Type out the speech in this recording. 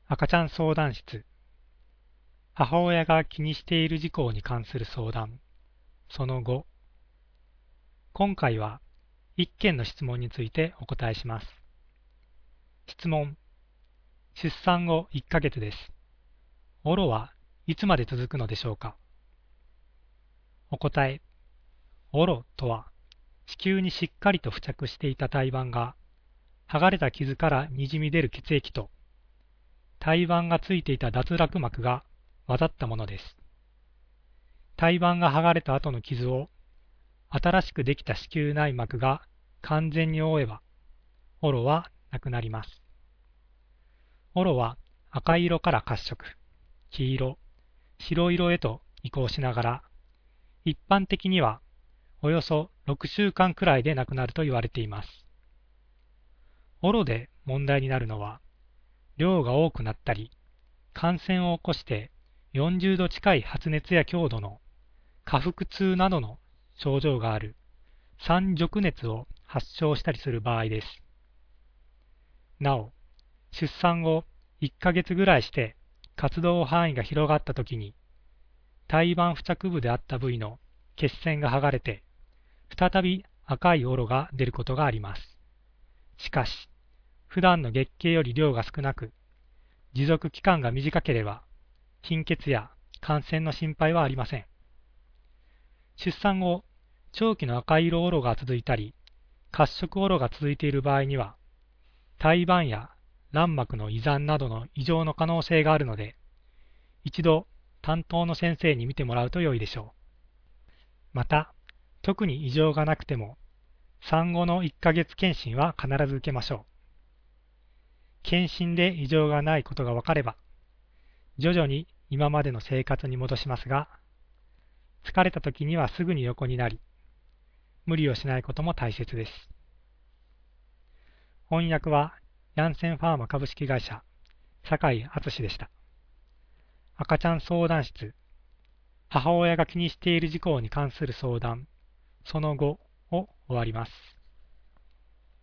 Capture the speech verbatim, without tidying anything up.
赤ちゃん相談室。母親が気にしている事項に関する相談。そのご。今回はいっけんの質問についてお答えします。質問。出産後いっかげつです。オロはいつまで続くのでしょうか。お答え。オロとは、子宮にしっかりと付着していた胎盤が、剥がれた傷からにじみ出る血液と、胎盤がついていた脱落膜が混ざったものです。胎盤が剥がれた後の傷を、新しくできた子宮内膜が完全に覆えば、オロはなくなります。オロは赤色から褐色、黄色、白色へと移行しながら、一般的にはおよそろくしゅうかんくらいでなくなると言われています。オロで問題になるのは、量が多くなったり、感染を起こしてよんじゅうど近い発熱や強度の下腹痛などの症状がある三褥熱を発症したりする場合です。なお、出産後いっかげつぐらいして活動範囲が広がったときに、胎盤付着部であった部位の血栓が剥がれて、再び赤いオロが出ることがあります。しかし、普段の月経より量が少なく、持続期間が短ければ、貧血や感染の心配はありません。出産後、長期の赤色オロが続いたり、褐色オロが続いている場合には、胎盤や卵膜の異残などの異常の可能性があるので、一度担当の先生に見てもらうと良いでしょう。また、特に異常がなくても、産後のいっかげつ検診は必ず受けましょう。検診で異常がないことが分かれば、徐々に今までの生活に戻しますが、疲れた時にはすぐに横になり、無理をしないことも大切です。翻訳は、ヤンセンファーマ株式会社、酒井敦でした。赤ちゃん相談室、母親が気にしている事項に関する相談、そのごを終わります。